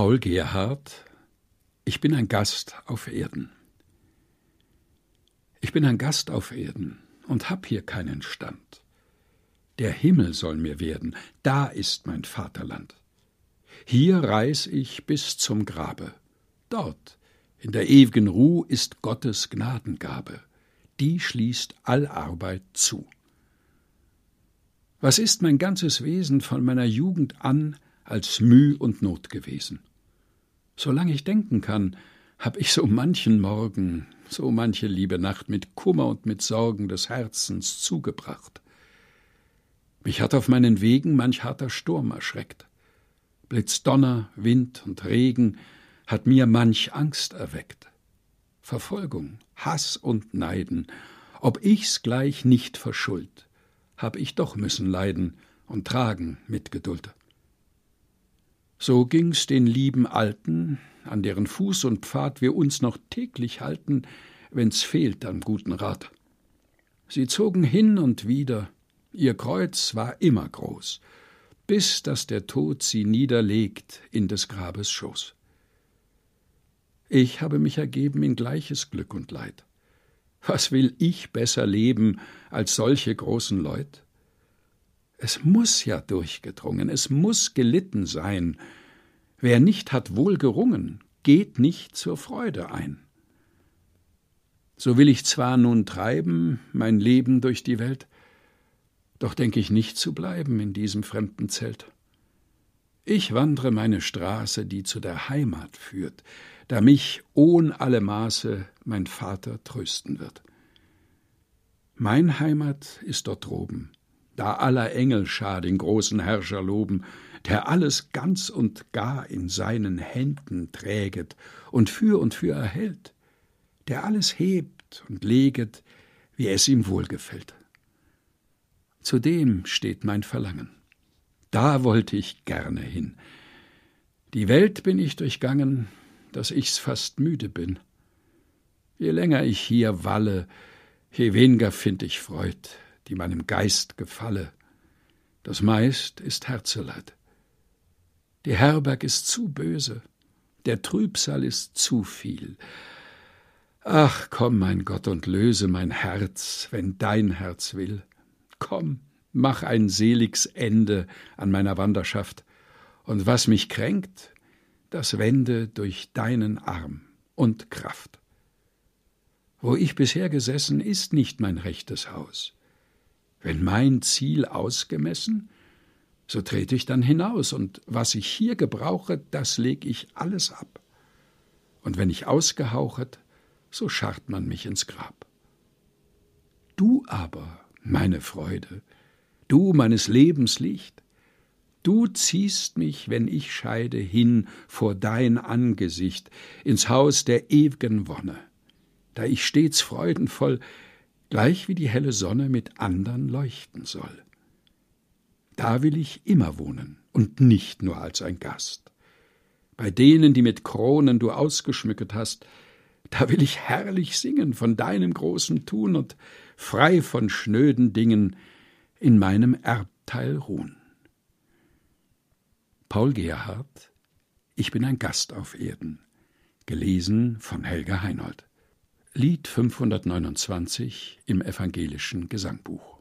Paul Gerhardt: Ich bin ein Gast auf Erden. Ich bin ein Gast auf Erden und hab hier keinen Stand. Der Himmel soll mir werden, da ist mein Vaterland. Hier reis ich bis zum Grabe. Dort, in der ew'gen Ruh, ist Gottes Gnadengabe. Die schließt all Arbeit zu. Was ist mein ganzes Wesen von meiner Jugend an als Müh und Not gewesen? Solange ich denken kann, hab ich so manchen Morgen, so manche liebe Nacht mit Kummer und mit Sorgen des Herzens zugebracht. Mich hat auf meinen Wegen manch harter Sturm erschreckt. Blitz, Donner, Wind und Regen hat mir manch Angst erweckt. Verfolgung, Hass und Neiden, ob ich's gleich nicht verschuld, hab ich doch müssen leiden und tragen mit Geduld. So ging's den lieben Alten, an deren Fuß und Pfad wir uns noch täglich halten, wenn's fehlt an guten Rat. Sie zogen hin und wieder, ihr Kreuz war immer groß, bis dass der Tod sie niederlegt in des Grabes Schoß. Ich habe mich ergeben in gleiches Glück und Leid. Was will ich besser leben als solche großen Leut? Es muß ja durchgedrungen, es muß gelitten sein. Wer nicht hat wohl gerungen, geht nicht zur Freude ein. So will ich zwar nun treiben, mein Leben durch die Welt, doch denk ich nicht zu bleiben in diesem fremden Zelt. Ich wandre meine Straße, die zu der Heimat führt, da mich ohn alle Maße mein Vater trösten wird. Mein Heimat ist dort droben, da aller Engelschar den großen Herrscher loben, der alles ganz und gar in seinen Händen träget und für erhält, der alles hebt und leget, wie es ihm wohlgefällt. Zu dem steht mein Verlangen. Da wollte ich gerne hin. Die Welt bin ich durchgangen, dass ich's fast müde bin. Je länger ich hier walle, je weniger find ich Freud, die meinem Geist gefalle. Das meist ist Herzeleid. Die Herberg ist zu böse, der Trübsal ist zu viel. Ach, komm, mein Gott, und löse mein Herz, wenn dein Herz will. Komm, mach ein seligs Ende an meiner Wanderschaft, und was mich kränkt, das wende durch deinen Arm und Kraft. Wo ich bisher gesessen, ist nicht mein rechtes Haus. Wenn mein Ziel ausgemessen, so trete ich dann hinaus, und was ich hier gebrauche, das leg ich alles ab. Und wenn ich ausgehauchet, so scharrt man mich ins Grab. Du aber, meine Freude, du meines Lebens Licht, du ziehst mich, wenn ich scheide, hin vor dein Angesicht, ins Haus der ew'gen Wonne, da ich stets freudenvoll, gleich wie die helle Sonne, mit andern leuchten soll. Da will ich immer wohnen und nicht nur als ein Gast. Bei denen, die mit Kronen du ausgeschmücket hast, da will ich herrlich singen von deinem großen Tun und frei von schnöden Dingen in meinem Erbteil ruhen. Paul Gerhardt: Ich bin ein Gast auf Erden. Gelesen von Helga Heinold. Lied 529 im Evangelischen Gesangbuch.